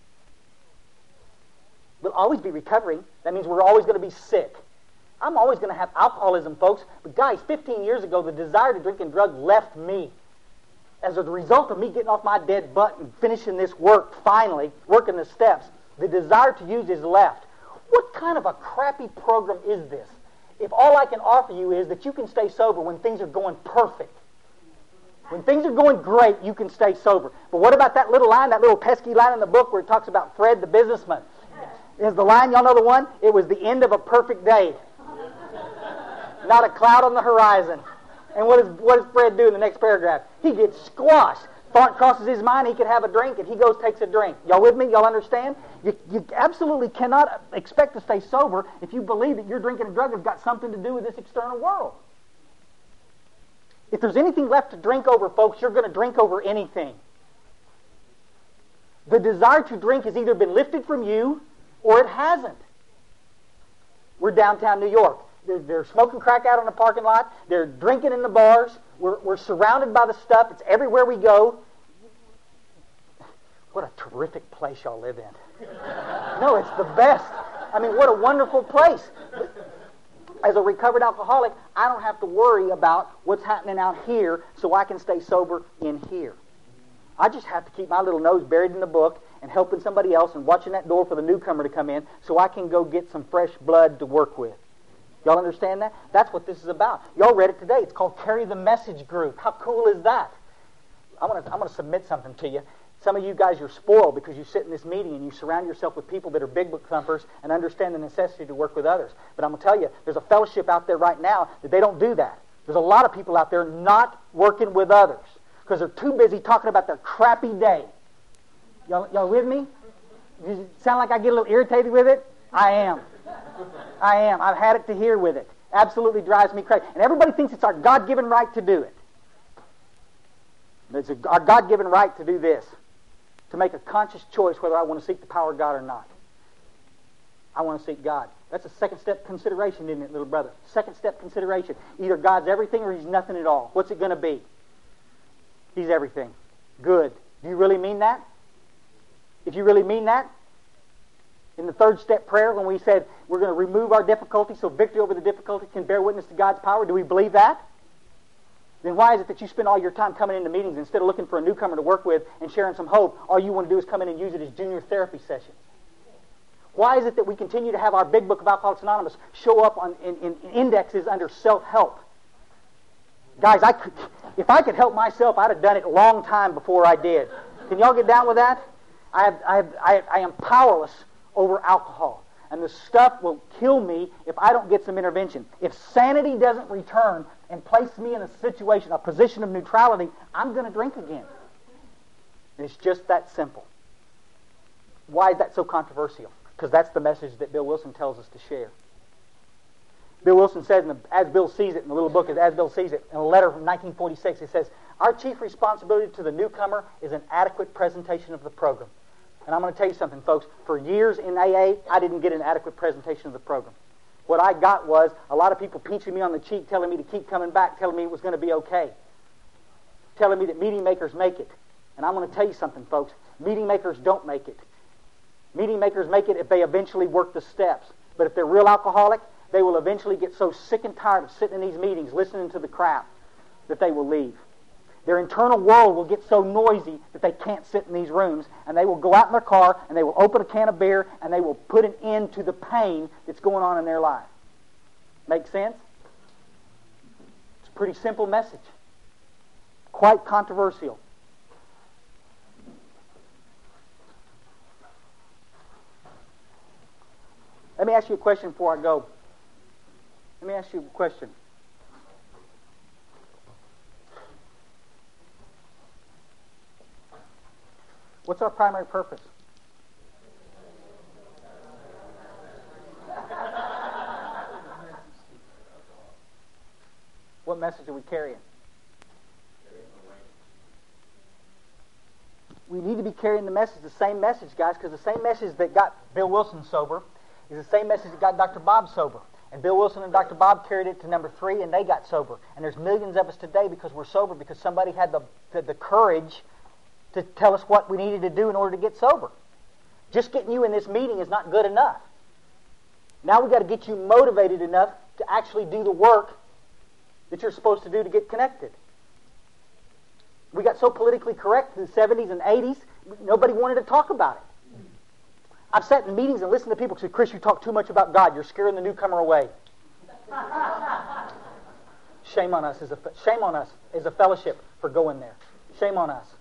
We'll always be recovering. That means we're always going to be sick. I'm always going to have alcoholism, folks. But guys, fifteen years ago, the desire to drink and drug left me. As a result of me getting off my dead butt and finishing this work, finally, working the steps, the desire to use is left. What kind of a crappy program is this? If all I can offer you is that you can stay sober when things are going perfect. When things are going great, you can stay sober. But what about that little line, that little pesky line in the book where it talks about Fred the businessman? Is the line, y'all know the one? It was the end of a perfect day. Not a cloud on the horizon. And what does, what does Fred do in the next paragraph? He gets squashed. Thought crosses his mind, he could have a drink, and he goes takes a drink. Y'all with me? Y'all understand? You, you absolutely cannot expect to stay sober if you believe that your drinking and drug has got something to do with this external world. If there's anything left to drink over, folks, you're going to drink over anything. The desire to drink has either been lifted from you or it hasn't. We're downtown New York. They're, they're smoking crack out on the parking lot. They're drinking in the bars. We're, we're surrounded by the stuff. It's everywhere we go. What a terrific place y'all live in. No, it's the best. I mean, what a wonderful place. As a recovered alcoholic, I don't have to worry about what's happening out here so I can stay sober in here. I just have to keep my little nose buried in the book and helping somebody else and watching that door for the newcomer to come in so I can go get some fresh blood to work with. Y'all understand that? That's what this is about. Y'all read it today. It's called Carry the Message Group. How cool is that? I'm going to I'm going to submit something to you. Some of you guys are spoiled because you sit in this meeting and you surround yourself with people that are big book thumpers and understand the necessity to work with others. But I'm going to tell you, there's a fellowship out there right now that they don't do that. There's a lot of people out there not working with others because they're too busy talking about their crappy day. Y'all, y'all with me? Does it sound like I get a little irritated with it? I am. I am. I've had it to hear with it. Absolutely drives me crazy. And everybody thinks it's our God-given right to do it. It's a, our God-given right to do this. To make a conscious choice whether I want to seek the power of God or not. I want to seek God. That's a second step consideration, isn't it, little brother? Second step consideration. Either God's everything or He's nothing at all. What's it going to be? He's everything. Good. Do you really mean that? If you really mean that, in the third step prayer when we said we're going to remove our difficulty so victory over the difficulty can bear witness to God's power, do we believe that? Then why is it that you spend all your time coming into meetings instead of looking for a newcomer to work with and sharing some hope? All you want to do is come in and use it as junior therapy sessions. Why is it that we continue to have our big book of Alcoholics Anonymous show up on, in, in indexes under self-help? Guys, I could, if I could help myself, I'd have done it a long time before I did. Can y'all get down with that? I, have, I, have, I, I am powerless over alcohol. And the stuff will kill me if I don't get some intervention. If sanity doesn't return and place me in a situation, a position of neutrality, I'm going to drink again. And it's just that simple. Why is that so controversial? Because that's the message that Bill Wilson tells us to share. Bill Wilson says, in the, as Bill sees it, in the little book, As Bill Sees It, in a letter from nineteen forty-six, he says, our chief responsibility to the newcomer is an adequate presentation of the program. And I'm going to tell you something, folks. For years in A A, I didn't get an adequate presentation of the program. What I got was a lot of people pinching me on the cheek, telling me to keep coming back, telling me it was going to be okay, telling me that meeting makers make it. And I'm going to tell you something, folks. Meeting makers don't make it. Meeting makers make it if they eventually work the steps. But if they're real alcoholic, they will eventually get so sick and tired of sitting in these meetings listening to the crap that they will leave. Their internal world will get so noisy that they can't sit in these rooms, and they will go out in their car and they will open a can of beer and they will put an end to the pain that's going on in their life. Make sense? It's a pretty simple message. Quite controversial. Let me ask you a question before I go. Let me ask you a question. What's our primary purpose? What message are we carrying? We need to be carrying the message, the same message, guys, because the same message that got Bill Wilson sober is the same message that got Doctor Bob sober. And Bill Wilson and Doctor Bob carried it to number three, and they got sober. And there's millions of us today because we're sober, because somebody had the, the, the courage to tell us what we needed to do in order to get sober. Just getting you in this meeting is not good enough. Now we've got to get you motivated enough to actually do the work that you're supposed to do to get connected. We got so politically correct in the seventies and eighties, nobody wanted to talk about it. I've sat in meetings and listened to people say, Chris, you talk too much about God. You're scaring the newcomer away. Shame on us as a shame on us as a fellowship for going there. Shame on us.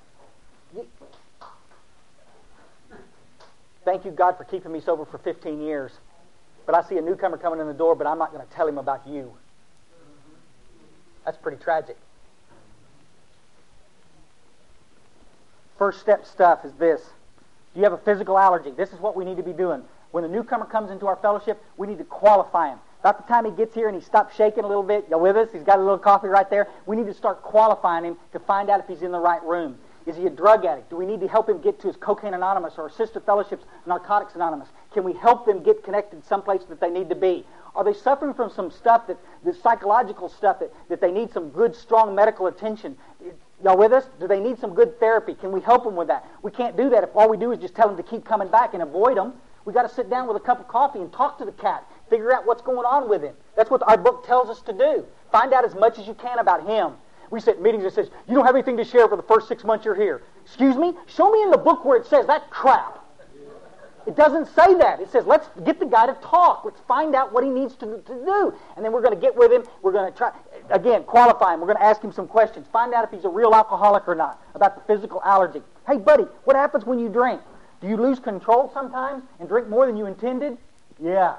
Thank you, God, for keeping me sober for fifteen years. But I see a newcomer coming in the door, but I'm not going to tell him about you. That's pretty tragic. First step stuff is this. Do you have a physical allergy? This is what we need to be doing. When a newcomer comes into our fellowship, we need to qualify him. About the time he gets here and he stops shaking a little bit, you with us? He's got a little coffee right there. We need to start qualifying him to find out if he's in the right room. Is he a drug addict? Do we need to help him get to his Cocaine Anonymous or our sister fellowships, Narcotics Anonymous? Can we help them get connected someplace that they need to be? Are they suffering from some stuff, that the psychological stuff, that, that they need some good, strong medical attention? Y'all with us? Do they need some good therapy? Can we help them with that? We can't do that if all we do is just tell them to keep coming back and avoid them. We got to sit down with a cup of coffee and talk to the cat. Figure out what's going on with him. That's what our book tells us to do. Find out as much as you can about him. We sit in meetings that says, you don't have anything to share for the first six months you're here. Excuse me? Show me in the book where it says that crap. It doesn't say that. It says, let's get the guy to talk. Let's find out what he needs to, to do. And then we're going to get with him. We're going to try, again, qualify him. We're going to ask him some questions. Find out if he's a real alcoholic or not, about the physical allergy. Hey, buddy, what happens when you drink? Do you lose control sometimes and drink more than you intended? Yeah.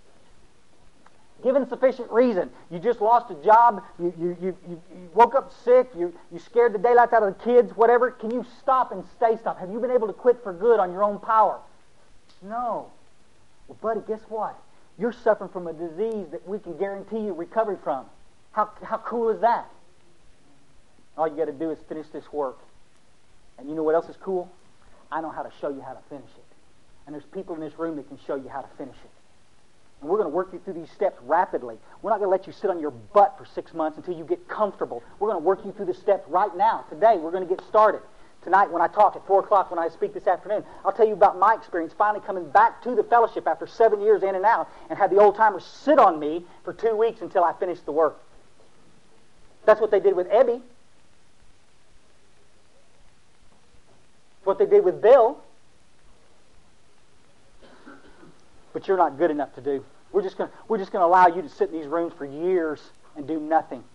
Given sufficient reason. You just lost a job. You, you, you, you woke up sick. You, you scared the daylights out of the kids, whatever. Can you stop and stay stopped? Have you been able to quit for good on your own power? No. Well, buddy, guess what? You're suffering from a disease that we can guarantee you recovery from. How, how cool is that? All you got to do is finish this work. And you know what else is cool? I know how to show you how to finish it. And there's people in this room that can show you how to finish it. And we're going to work you through these steps rapidly. We're not going to let you sit on your butt for six months until you get comfortable. We're going to work you through the steps right now. Today, we're going to get started. Tonight, when I talk at four o'clock, when I speak this afternoon, I'll tell you about my experience finally coming back to the fellowship after seven years in and out, and had the old-timers sit on me for two weeks until I finished the work. That's what they did with Ebby. That's what they did with Bill. But you're not good enough to do. We're just going we're just going to allow you to sit in these rooms for years and do nothing.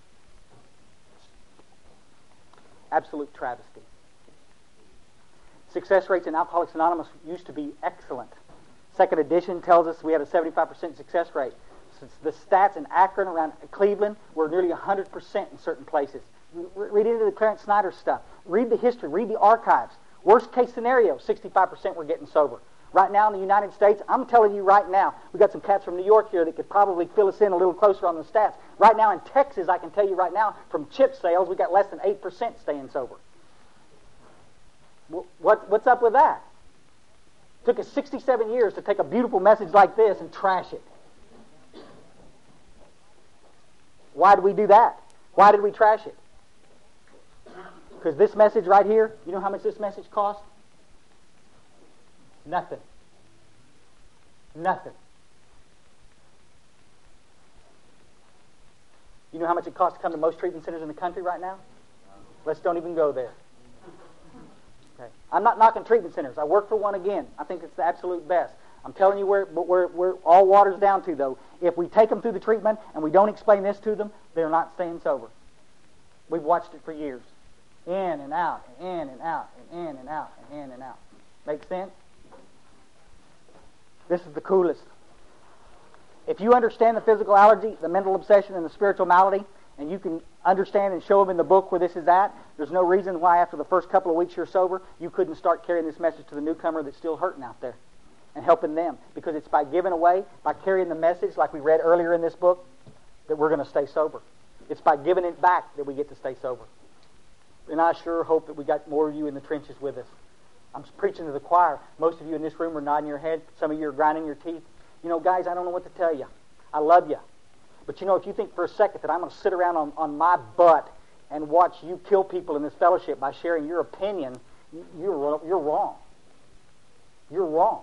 Absolute travesty. Success rates in Alcoholics Anonymous used to be excellent. Second edition tells us we have a seventy-five percent success rate. Since the stats in Akron, around Cleveland, were nearly one hundred percent in certain places. Read into the Clarence Snyder stuff. Read the history. Read the archives. Worst case scenario, sixty-five percent were getting sober. Right now in the United States, I'm telling you right now, we've got some cats from New York here that could probably fill us in a little closer on the stats. Right now in Texas, I can tell you right now, from chip sales, we've got less than eight percent staying sober. What, what's up with that? It took us sixty-seven years to take a beautiful message like this and trash it. Why did we do that? Why did we trash it? Because this message right here, you know how much this message cost? Nothing. Nothing. You know how much it costs to come to most treatment centers in the country right now? Let's don't even go there. Okay. I'm not knocking treatment centers. I work for one again. I think it's the absolute best. I'm telling you where, where, where all water's down to, though. If we take them through the treatment and we don't explain this to them, they're not staying sober. We've watched it for years. In and out, and in and out, and in and out, and in and out. Make sense? This is the coolest. If you understand the physical allergy, the mental obsession, and the spiritual malady, and you can understand and show them in the book where this is at, there's no reason why after the first couple of weeks you're sober, you couldn't start carrying this message to the newcomer that's still hurting out there and helping them. Because it's by giving away, by carrying the message like we read earlier in this book, that we're going to stay sober. It's by giving it back that we get to stay sober. And I sure hope that we got more of you in the trenches with us. I'm preaching to the choir. Most of you in this room are nodding your head. Some of you are grinding your teeth. You know, guys, I don't know what to tell you. I love you. But you know, if you think for a second that I'm going to sit around on, on my butt and watch you kill people in this fellowship by sharing your opinion, you're, you're wrong. You're wrong.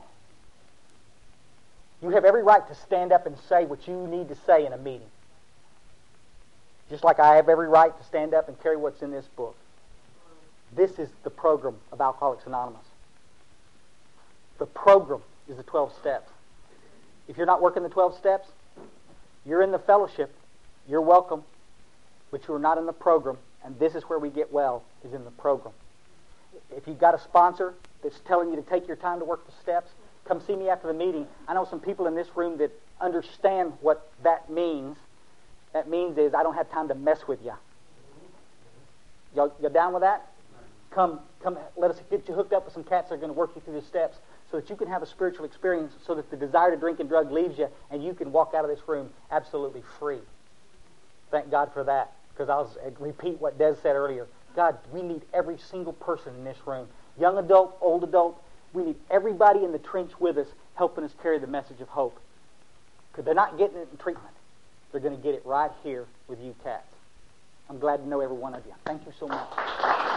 You have every right to stand up and say what you need to say in a meeting. Just like I have every right to stand up and carry what's in this book. This is the program of Alcoholics Anonymous. The program is the twelve steps. If you're not working the twelve steps, you're in the fellowship, you're welcome, but you're not in the program, and this is where we get well, is in the program. If you've got a sponsor that's telling you to take your time to work the steps, come see me after the meeting. I know some people in this room that understand what that means. That means is I don't have time to mess with you. Y'all, y'all down with that? Come, come, let us get you hooked up with some cats that are going to work you through the steps so that you can have a spiritual experience, so that the desire to drink and drug leaves you and you can walk out of this room absolutely free. Thank God for that, because I'll repeat what Des said earlier. God, we need every single person in this room, young adult, old adult. We need everybody in the trench with us helping us carry the message of hope, because they're not getting it in treatment. They're going to get it right here with you cats. I'm glad to know every one of you. Thank you so much.